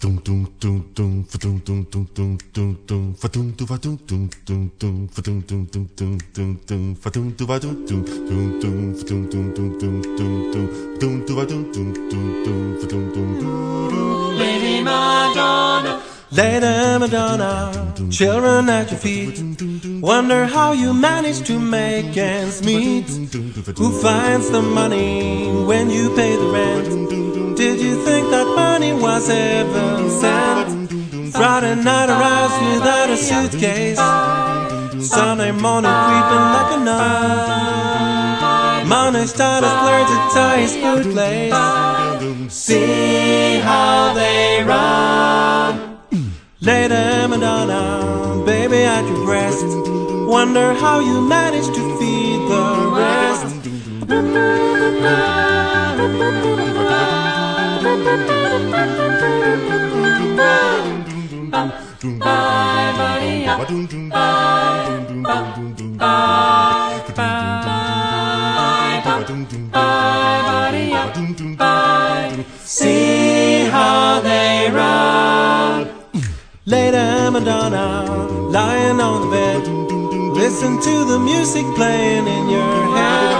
Lady Madonna, Lady Madonna, children at your feet, wonder how you manage to make ends meet. Who finds the money when you pay the rent? Did you think that money was heaven sent? Friday night arrives without a suitcase, Sunday morning creeping like a nun. Monday stylist learns to tie his bootlace. See how they run. Lady Madonna, baby at your breast, wonder how you manage to feed the rest. See how they run. Lady Madonna, lying on the bed, listen to the music playing in your head.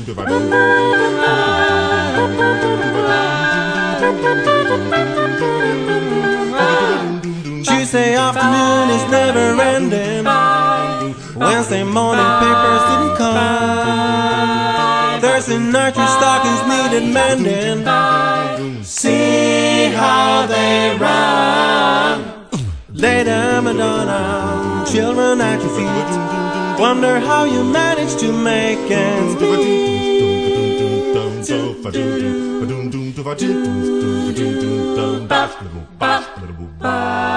Tuesday afternoon is never ending, Wednesday morning papers didn't come, Thursday night your stockings needed mending. See how they run. Lady Madonna, children at your feet, wonder how you manage to make ends meet.